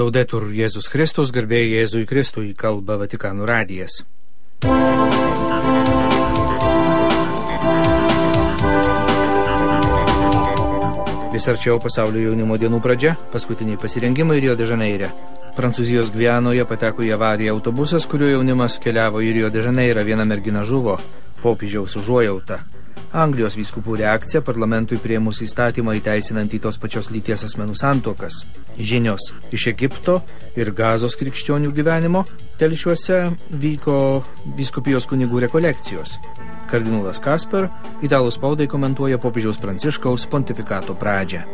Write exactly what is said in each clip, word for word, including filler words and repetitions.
Laudetur Jėzus Kristus, garbė Jėzui Kristui, kalba Vatikano radijas. Vis arčiau pasaulio jaunimo dienų pradžia, paskutiniai pasirengimai Rio de Žaneire. Prancūzijos Gvianoje pateko į avariją autobusas, kuriuo jaunimas keliavo į Rio de Žaneirą, viena mergina žuvo, popiežiaus užuojauta. Anglijos vyskupų reakcija parlamentui priėmus įstatymą įteisinantį tos pačios lyties asmenų santuokas. Žinios iš Egipto ir Gazos krikščionių gyvenimo. Telšiuose vyko vyskupijos kunigų rekolekcijos. Kardinolas Kasper italų spaudai komentuoja popiežiaus Pranciškaus pontifikato pradžią.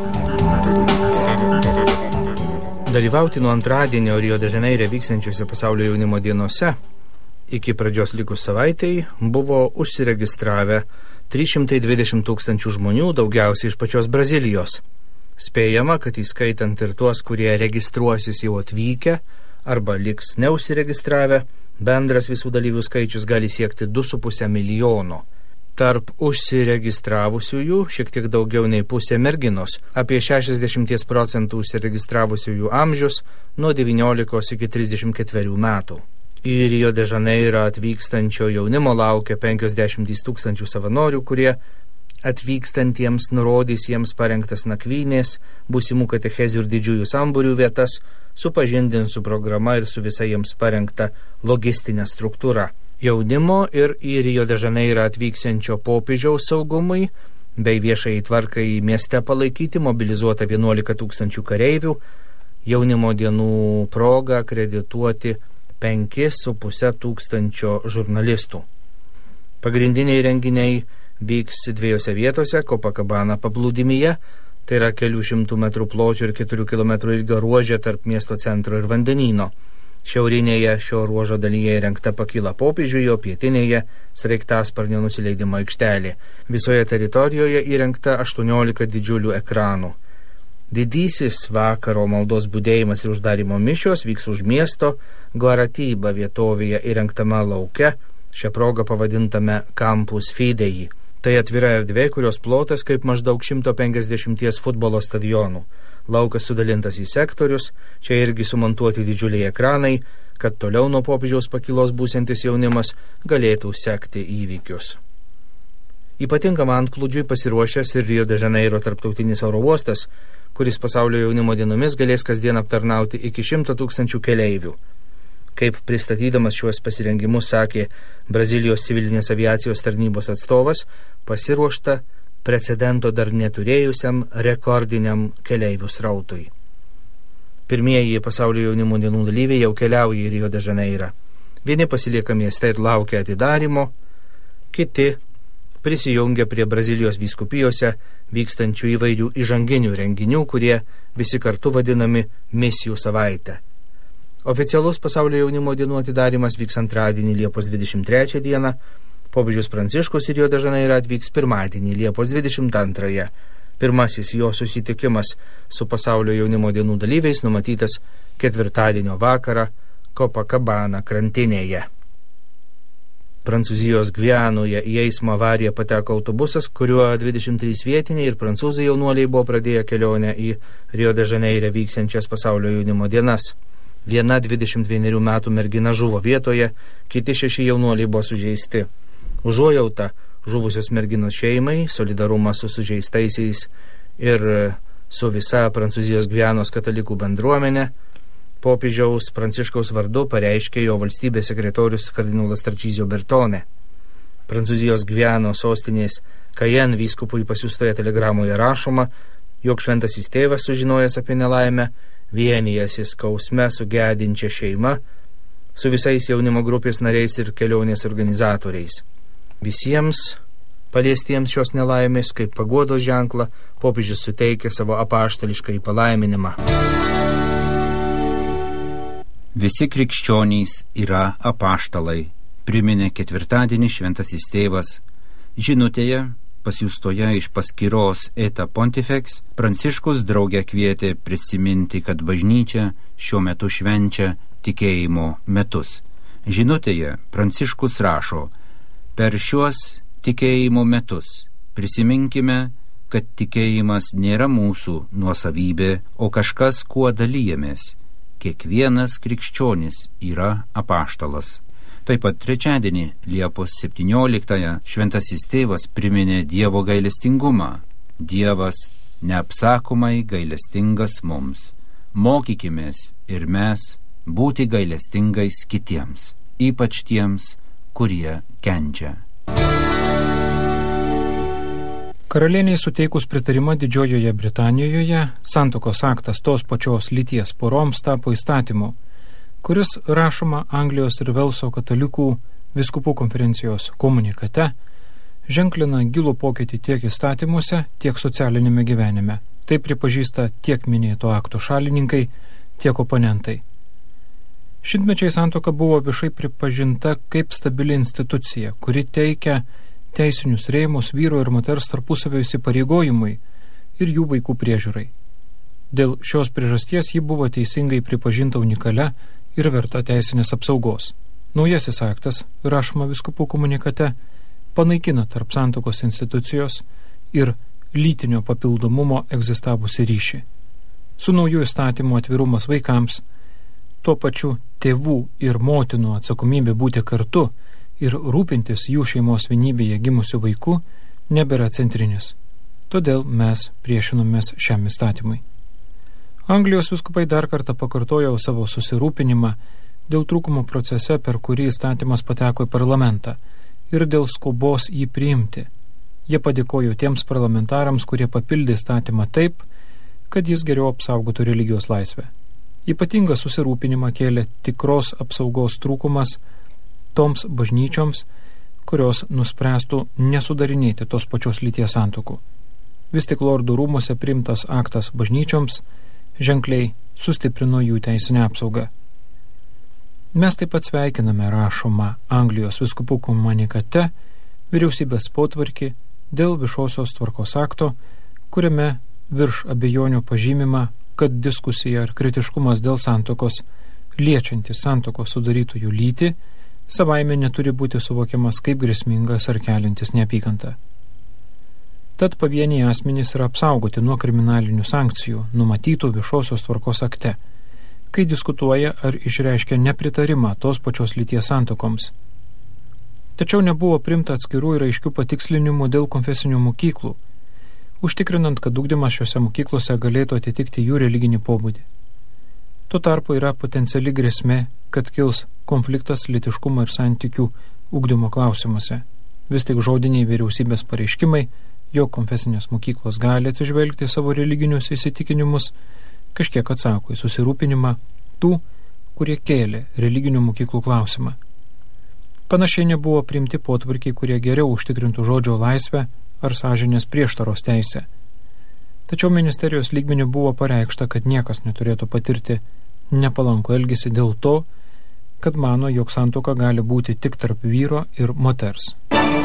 Dalyvauti nuo antradienio Rio de Žaneire vyksiančiuose pasaulio jaunimo dienose iki pradžios likus savaitei buvo užsiregistravę trys šimtai dvidešimt tūkstančių žmonių, daugiausiai iš pačios Brazilijos. Spėjama, kad įskaitant ir tuos, kurie registruosis jau atvykę arba liks neužsiregistravę, bendras visų dalyvių skaičius gali siekti du su puse milijono. Tarp užsiregistravusiųjų šiek tiek daugiau nei pusė merginos, apie šešiasdešimt procentų užsiregistravusiųjų amžius nuo devyniolikos iki trisdešimt ketverių metų. Į Rio de Žaneirą atvykstančio jaunimo laukia penkiasdešimt tūkstančių savanorių, kurie atvykstantiems nurodys jiems parengtas nakvynės, būsimų katechezių ir didžiųjų sambūrių vietas, supažindins su programa ir su visa jiems parengta logistinė struktūra. Jaunimo ir į Rio de Žaneirą atvyksiančio popiežiaus saugumui bei viešai tvarkai mieste palaikyti mobilizuota vienuolika tūkstančių kareivių, jaunimo dienų proga akredituoti penki su puse tūkstančio žurnalistų. Pagrindiniai renginiai vyks dviejose vietose – Copacabana paplūdimyje, tai yra kelių šimtų metrų pločio ir keturių kilometrų ilgio ruože tarp miesto centro ir vandenyno. Šiaurinėje šio ruožo dalyje įrengta pakyla popiežiui, o pietinėje sraigtasparnio nusileidimo aikštelė. Visoje teritorijoje įrengta aštuoniolika didžiulių ekranų. Didysis vakaro maldos budėjimas ir uždarimo mišios vyks už miesto Guaratyba vietovėje įrengtame lauke, šią progą pavadintame Campus Fidei. Tai atvira erdvė, kurios plotas kaip maždaug šimto penkiasdešimt futbolo stadionų. Laukas sudalintas į sektorius, čia irgi sumontuoti didžiuliai ekranai, kad toliau nuo popiežiaus pakylos būsiantis jaunimas galėtų sekti įvykius. Ypatingam antplūdžiui pasiruošęs ir Rio de Žaneiro tarptautinis oro uostas, kuris pasaulio jaunimo dienomis galės kasdien aptarnauti iki šimto tūkstančių keleivių. Kaip pristatydamas šiuos pasirengimus sakė Brazilijos civilinės aviacijos tarnybos atstovas, pasiruošta precedento dar neturėjusiam rekordiniam keleivių srautui. Pirmieji pasaulio jaunimo dienų dalyviai jau keliauja į Rio de Žaneirą. Vieni pasilieka mieste ir laukia atidarymo, kiti prisijungia prie Brazilijos vyskupijose vykstančių įvairių įžanginių renginių, kurie visi kartu vadinami misijų savaitę. Oficialus pasaulio jaunimo dienų atidarymas vyks antradienį Liepos dvidešimt trečią dieną, popiežius Pranciškus į Rio de Žaneirą atvyks pirmadienį Liepos dvidešimt antrąją. Pirmasis jo susitikimas su pasaulio jaunimo dienų dalyviais numatytas ketvirtadienio vakarą Copacabana krantinėje. Prancūzijos Gvianoje į eismo avariją pateko autobusas, kuriuo dvidešimt trys vietiniai ir prancūzai jaunuoliai buvo pradėję kelionę į Rio de Žaneirę vyksiančias pasaulio jaunimo dienas. Viena dvidešimt vienerių metų mergina žuvo vietoje, kiti šeši jaunuoliai buvo sužeisti. Užuojauta žuvusios merginos šeimai, solidarumas su sužeistaisiais ir su visa Prancūzijos Gvianos katalikų bendruomenė, popiežiaus Pranciškaus vardu pareiškė jo valstybės sekretorius kardinolas Tarčizio Bertone. Prancūzijos Gvianos sostinės Cayenne vyskupui pasiųstoje telegramoje rašoma, jog šventasis tėvas sužinojęs apie nelaimę, vienijasi skausme su gedinčia šeima, su visais jaunimo grupės nariais ir kelionės organizatoriais. Visiems paliestiems šios nelaimės kaip paguodos ženklą popiežius suteikė savo apaštališką palaiminimą. Visi krikščionys yra apaštalai, priminė ketvirtadienį šventasis tėvas. Žinutėje, pasiųstoje iš paskyros Eta Pontifex, Pranciškus drauge kvietė prisiminti, kad bažnyčia šiuo metu švenčia tikėjimo metus. Žinutėje Pranciškus rašo, per šiuos tikėjimo metus prisiminkime, kad tikėjimas nėra mūsų nuosavybė, o kažkas, kuo dalyjamės. kiekvienas krikščionis yra apaštalas. Taip pat trečiadienį, Liepos septynioliktąją, šventasis tėvas priminė Dievo gailestingumą. Dievas neapsakomai gailestingas mums. Mokykimės ir mes būti gailestingais kitiems, ypač tiems, kurie kenčia. Karalieniai suteikus pritarimą Didžiojoje Britanijoje, santuokos aktas tos pačios lyties poroms tapo įstatymu, kuris rašoma Anglijos ir Velso katalikų vyskupų konferencijos komunikate, ženklina gilų pokytį tiek įstatymuose, tiek socialinėme gyvenime. Tai pripažįsta tiek minėto akto šalininkai, tiek oponentai. Šimtmečiai santuoka buvo viešai pripažinta kaip stabili institucija, kuri teikia teisinius rėmus vyro ir moters tarpusavio įsipareigojimui ir jų vaikų priežiūrai. Dėl šios priežasties ji buvo teisingai pripažinta unikalia ir verta teisinės apsaugos. Naujasis aktas, rašoma vyskupų komunikate, panaikina tarp santuokos institucijos ir lytinio papildomumo egzistavusi ryšį. Su nauju įstatymu atvirumas vaikams, tuo pačiu tėvų ir motinų atsakomybė būti kartu ir rūpintis jų šeimos vienybėje gimusių vaikų nebėra centrinis. Todėl mes priešinomės šiam įstatymui. Anglijos vyskupai dar kartą pakartojo savo susirūpinimą dėl trūkumo procese, per kurį įstatymas pateko į parlamentą, ir dėl skubos jį priimti. Jie padėkojo tiems parlamentarams, kurie papildė įstatymą taip, kad jis geriau apsaugotų religijos laisvę. Ypatingą susirūpinimą kėlė tikros apsaugos trūkumas toms bažnyčioms, kurios nuspręstų nesudarinėti tos pačios lyties santuokų. Vis tik lordų rūmuose priimtas aktas bažnyčioms ženkliai sustiprino jų teisinę apsaugą. Mes taip pat sveikiname rašomą Anglijos vyskupų komunikate vyriausybės potvarkį dėl viešosios tvarkos akto, kuriame virš abejonių pažymima, kad diskusija ar kritiškumas dėl santuokos liečiantis santuokos sudarytojų lytį savaime neturi būti suvokiamas kaip grėsmingas ar keliantis neapykantą. Tad pavieniai asmenys yra apsaugoti nuo kriminalinių sankcijų numatytų viešosios tvarkos akte, kai diskutuoja ar išreiškia nepritarimą tos pačios lyties santuokoms. Tačiau nebuvo primta atskirų ir aiškių patikslinimų dėl konfesinių mokyklų, užtikrinant, kad ugdymas šiuose mokyklose galėtų atitikti jų religinį pobūdį. Tuo tarpu yra potenciali grėsmė, kad kils konfliktas lytiškumo ir santykių ugdymo klausimuose. Vis tik žodiniai vyriausybės pareiškimai, jog konfesinės mokyklos gali atsižvelgti savo religinius įsitikinimus, kažkiek atsako į susirūpinimą tų, kurie kėlė religinių mokyklų klausimą. Panašiai nebuvo priimti potvarkiai, kurie geriau užtikrintų žodžio laisvę ar sąžinės prieštaros teisę. Tačiau ministerijos lygmeniu buvo pareikšta, kad niekas neturėtų patirti nepalankų elgesį dėl to, kad mano, jog santuoka gali būti tik tarp vyro ir moters.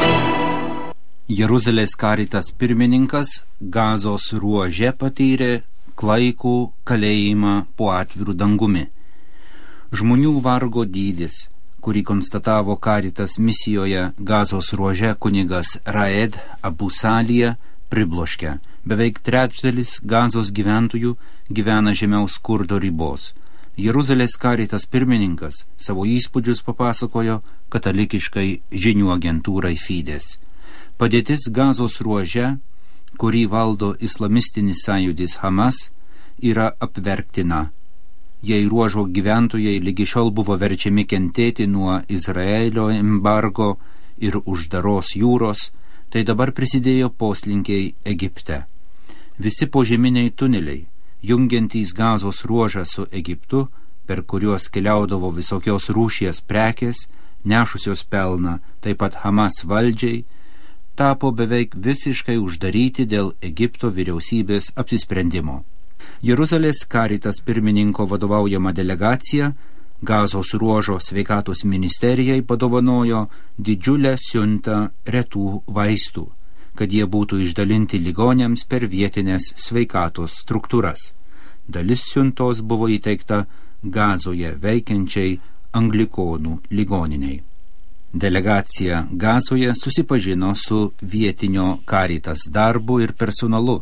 Jeruzalės karitas pirmininkas Gazos ruože patyrė klaikų kalėjimą po atvirų dangumi. Žmonių vargo dydis, kurį konstatavo karitas misijoje Gazos ruože kunigas Raed Abu Salija, pribloškia. Beveik trečdalis Gazos gyventojų gyvena žemiau skurdo ribos. Jeruzalės karitas pirmininkas savo įspūdžius papasakojo katalikiškai žinių agentūrai Fides. Padėtis Gazos ruože, kurį valdo islamistinis sąjūdis Hamas, yra apverktina. Jei ruožo gyventojai lygi šiol buvo verčiami kentėti nuo Izraelio embargo ir uždaros jūros, tai dabar prisidėjo poslinkiai Egipte. Visi požeminiai tuneliai, jungiantys Gazos ruožą su Egiptu, per kuriuos keliaudavo visokios rūšies prekės, nešusios pelną, taip pat Hamas valdžiai, tapo beveik visiškai uždaryti dėl Egipto vyriausybės apsisprendimo. Jeruzalės karitas pirmininko vadovaujama delegacija Gazos ruožo sveikatos ministerijai padovanojo didžiulę siuntą retų vaistų, kad jie būtų išdalinti ligoniams per vietinės sveikatos struktūras. Dalis siuntos buvo įteikta Gazoje veikiančiai anglikonų ligoniniai. Delegacija Gazoje susipažino su vietinio karitas darbu ir personalu,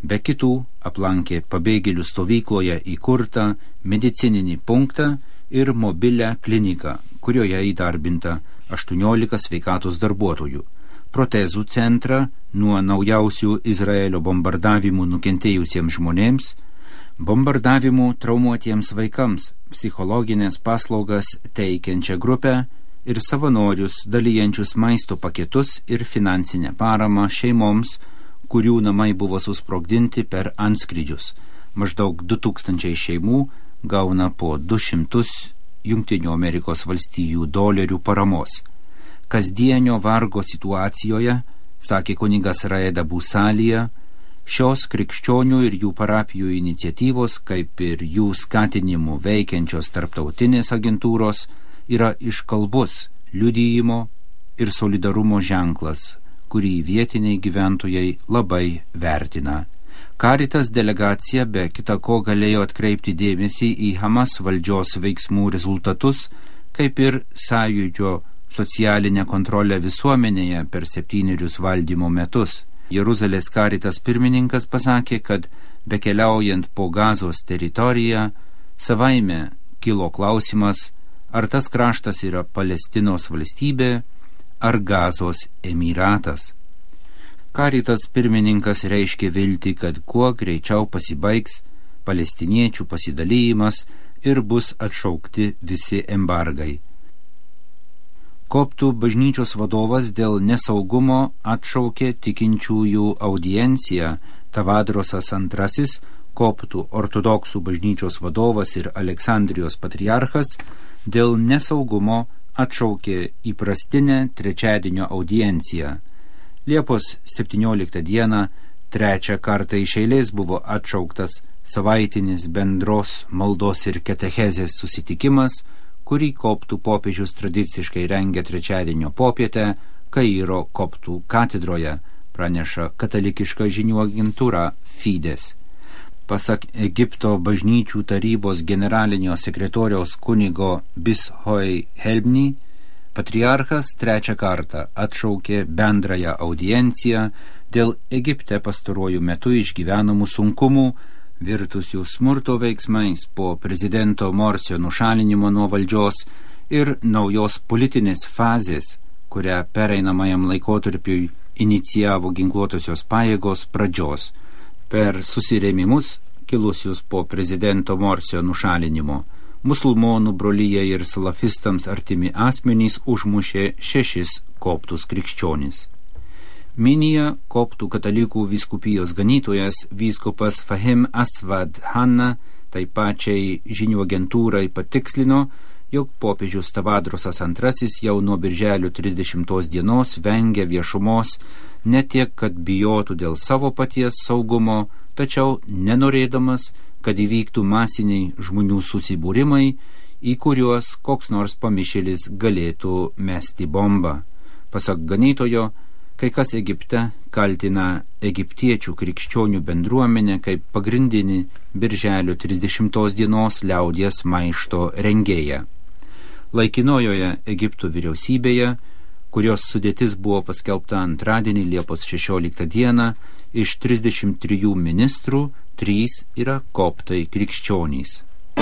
Be kitų aplankė pabėgėlių stovykloje įkurtą medicininį punktą ir mobilią kliniką, kurioje įdarbinta aštuoniolika sveikatos darbuotojų, protezų centrą nuo naujausių Izraelio bombardavimų nukentėjusiems žmonėms, bombardavimų traumuotiems vaikams, psichologinės paslaugas teikiančią grupę ir savanorius dalijančius maisto paketus ir finansinę paramą šeimoms, kurių namai buvo susprogdinti per antskrydžius. Maždaug du tūkstančiai šeimų gauna po du šimtus Jungtinių Amerikos valstijų dolerių paramos. Kasdienio vargo situacijoje, sakė kunigas Raeda Busalija, šios krikščionių ir jų parapijų iniciatyvos, kaip ir jų skatinimų veikiančios tarptautinės agentūros, yra iškalbus liudijimo ir solidarumo ženklas, kurį vietiniai gyventojai labai vertina. Caritas delegacija be kita ko galėjo atkreipti dėmesį į Hamas valdžios veiksmų rezultatus, kaip ir sąjūdžio socialinę kontrolę visuomenėje per septynerius valdymo metus. Jeruzalės Caritas pirmininkas pasakė, kad bekeliaujant po Gazos teritoriją, savaime kilo klausimas, ar tas kraštas yra Palestinos valstybė ar Gazos emiratas. Caritas pirmininkas reiškė viltį, kad kuo greičiau pasibaigs palestiniečių pasidalymas ir bus atšaukti visi embargai. Koptų bažnyčios vadovas dėl nesaugumo atšaukė tikinčiųjų audienciją. Tavadrosas antrasis, koptų ortodoksų bažnyčios vadovas ir Aleksandrijos patriarchas, dėl nesaugumo atšaukė įprastinę trečiadienio audienciją. Liepos septynioliktą dieną trečią kartą iš eilės buvo atšauktas savaitinis bendros maldos ir katechezės susitikimas, kurį koptų popiežius tradiciškai rengia trečiadienio popietę Kairo koptų katedroje, praneša katalikiška žinių agentūra Fides. Pasak Egipto bažnyčių tarybos generalinio sekretoriaus kunigo Bishoi Helbni, patriarchas trečią kartą atšaukė bendrąją audienciją dėl Egipte pastaruoju metu išgyvenamų sunkumų, virtusių smurto veiksmais po prezidento Morsio nušalinimo nuo valdžios ir naujos politinės fazės, kurią pereinamajam laikotarpiui inicijavo ginkluotosios pajėgos pradžios. Per susirėmimus, kilusius po prezidento Morsio nušalinimo, musulmonų brolyje ir salafistams artimi asmenys užmušė šešis koptus krikščionis. Minija koptų katalikų vyskupijos ganytojas vyskupas Fahim Asvad Hanna taip pačiai žinių agentūrai patikslino, jog popiežius Tavadrosas antrasis jau nuo birželio trisdešimtos dienos vengia viešumos ne tiek, kad bijotų dėl savo paties saugumo, tačiau nenorėdamas, kad įvyktų masiniai žmonių susibūrimai, į kuriuos koks nors pamišėlis galėtų mesti bombą. Pasak ganytojo, kai kas Egipte kaltina egiptiečių krikščionių bendruomenę kaip pagrindinį birželio trisdešimtos dienos liaudies maišto rengėją. Laikinojoje Egipto vyriausybėje, kurios sudėtis buvo paskelbta antradienį Liepos šešioliktą dieną, iš trisdešimt trijų ministrų trys yra koptai krikščionys.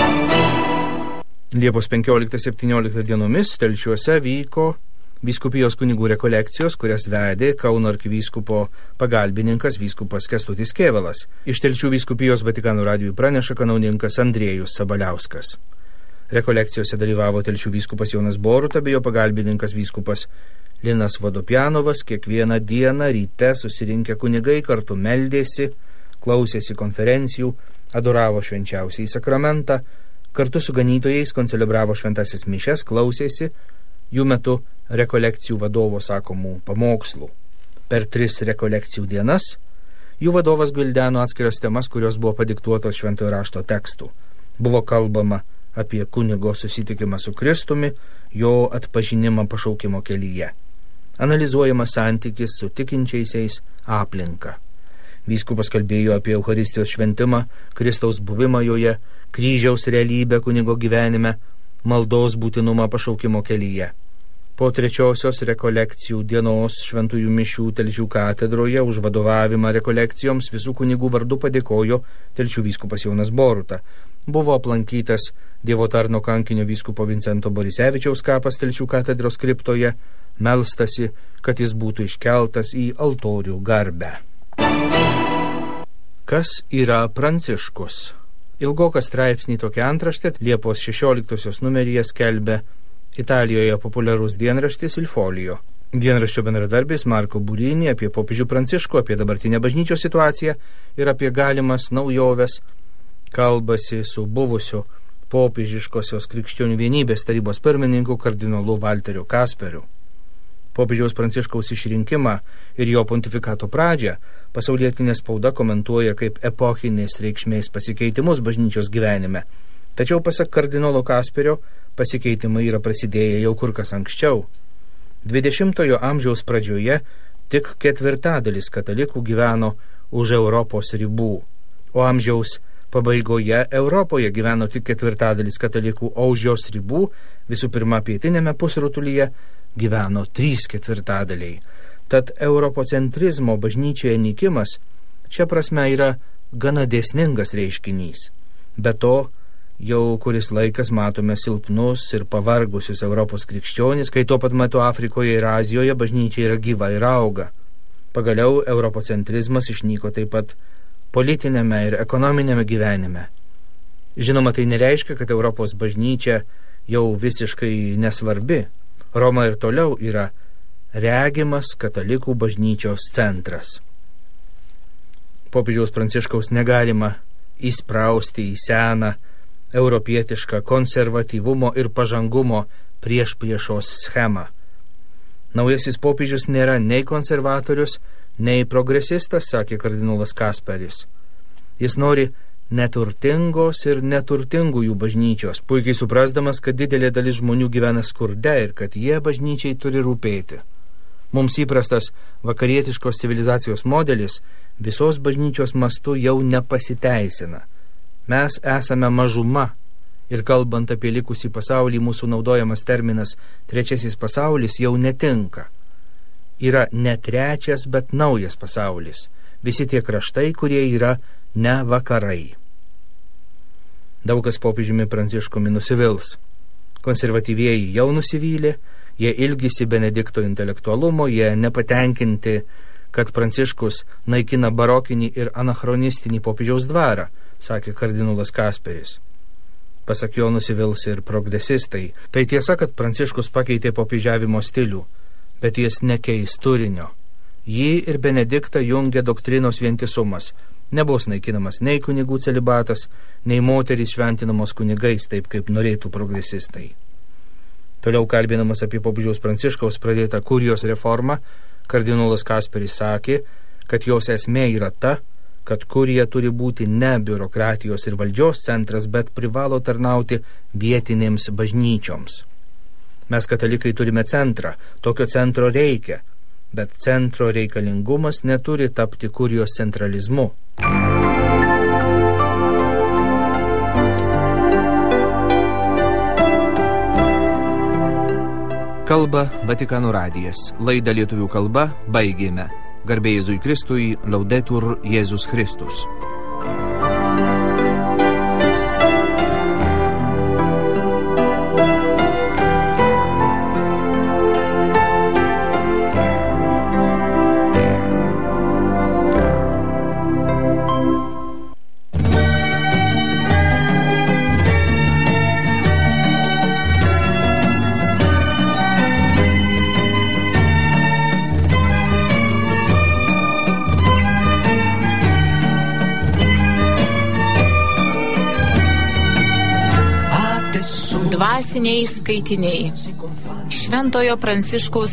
Liepos penkioliktą septynioliktą dienomis Telšiuose vyko vyskupijos kunigų rekolekcijos, kurias vedė Kauno arkivyskupo pagalbininkas vyskupas Kęstutis Kėvalas. Iš Telšių vyskupijos Vatikano radijui praneša kanauninkas Andriejus Sabaliauskas. Rekolekcijose dalyvavo Telšių vyskupas Jonas Boruta bei jo pagalbininkas vyskupas Linas Vodopjanovas. Kiekvieną dieną ryte susirinkę kunigai kartu meldėsi, klausėsi konferencijų, adoravo švenčiausiąjį sakramentą, kartu su ganytojais koncelebravo šventasis mišias, klausėsi jų metu rekolekcijų vadovo sakomų pamokslų. Per tris rekolekcijų dienas jų vadovas gvildeno atskiras temas, kurios buvo padiktuotos šventojo rašto tekstų. Buvo kalbama apie kunigo susitikimą su Kristumi, jo atpažinimą pašaukimo kelyje. Analizuojamas santykis su tikinčiaisiais, aplinka. Vyskupas kalbėjo apie Eucharistijos šventimą, Kristaus buvimą joje, kryžiaus realybę kunigo gyvenime, maldos būtinumą pašaukimo kelyje. Po trečiosios rekolekcijų dienos šventųjų mišių Telšių katedroje už vadovavimą rekolekcijoms visų kunigų vardu padėkojo Telšių vyskupas Jonas Boruta. Buvo aplankytas Dievo tarno kankinio vyskupo Vincento Borisevičiaus kapas Telšių katedros kriptoje, melstasi, kad jis būtų iškeltas į altorių garbę. Kas yra Pranciškus? Ilgokas straipsnį tokia antraštė Liepos šešioliktosios numeryje skelbia Italijoje populiarus dienraštis Il Folio. Dienraščio bendradarbis Marko Burini apie popiežių Pranciškų, apie dabartinę bažnyčios situaciją ir apie galimas naujoves kalbasi su buvusiu popiežiškosios krikščionių vienybės tarybos pirmininku kardinolu Valteriu Kasperiu. Popiežiaus Pranciškaus išrinkimą ir jo pontifikato pradžią pasaulietinė spauda komentuoja kaip epochinės reikšmės pasikeitimus bažnyčios gyvenime. Tačiau pasak kardinolo Kasperio, pasikeitimai yra prasidėję jau kur kas anksčiau. dvidešimtojo amžiaus pradžioje tik ketvirtadalis katalikų gyveno už Europos ribų, o amžiaus pabaigoje Europoje gyveno tik ketvirtadalis katalikų, o už jos ribų, visų pirma pietinėme pusrutulyje, gyveno trys ketvirtadaliai. Tad europocentrizmo bažnyčioje nykimas šia prasme yra gana dėsningas reiškinys. Be to, jau kuris laikas matome silpnus ir pavargusius Europos krikščionis, kai tuo pat metu Afrikoje ir Azijoje bažnyčia yra gyva ir auga. Pagaliau europocentrizmas išnyko taip pat politinėme ir ekonominėme gyvenime. Žinoma, tai nereiškia, kad Europos bažnyčia jau visiškai nesvarbi. Roma ir toliau yra regimas katalikų bažnyčios centras. Popiežiaus Pranciškaus negalima įsprausti į seną europietišką konservatyvumo ir pažangumo prieš priešos schemą. Naujasis popiežius nėra nei konservatorius, nei progresistas, sakė kardinolas Kasperis. Jis nori neturtingos ir neturtingųjų bažnyčios, puikiai suprasdamas, kad didelė dalis žmonių gyvena skurde ir kad jie bažnyčiai turi rūpėti. Mums įprastas vakarietiškos civilizacijos modelis visos bažnyčios mastu jau nepasiteisina. Mes esame mažuma ir kalbant apie likusį pasaulį mūsų naudojamas terminas trečiasis pasaulis jau netinka. Yra ne trečias, bet naujas pasaulis. Visi tie kraštai, kurie yra ne vakarai. Daug kas popiežiumi Pranciškumi nusivils. Konservatyvieji jau nusivylė, jie ilgisi Benedikto intelektualumo, jie nepatenkinti, kad Pranciškus naikina barokinį ir anachronistinį popiežiaus dvarą, sakė kardinolas Kasperis. Pasak jo nusivils ir progresistai. Tai tiesa, kad Pranciškus pakeitė popiežiavimo stilių, bet jis nekeis turinio. Jį ir Benediktą jungia doktrinos vientisumas. Nebus naikinamas nei kunigų celibatas, nei moterys šventinamos kunigais, taip kaip norėtų progresistai. Toliau kalbinamas apie popiežiaus Pranciškaus pradėtą kurijos reformą, kardinolas Kasperis sakė, kad jos esmė yra ta, kad kurija turi būti ne biurokratijos ir valdžios centras, bet privalo tarnauti vietinėms bažnyčioms. Mes katalikai turime centrą, tokio centro reikia, bet centro reikalingumas neturi tapti kurijos centralizmu. Kalba Vatikano radijas. Laidą lietuvių kalba baigėme. Garbė Jėzui Kristui, Laudetur Jėzus Kristus. Dvasiniai skaitiniai. Šventojo Pranciškaus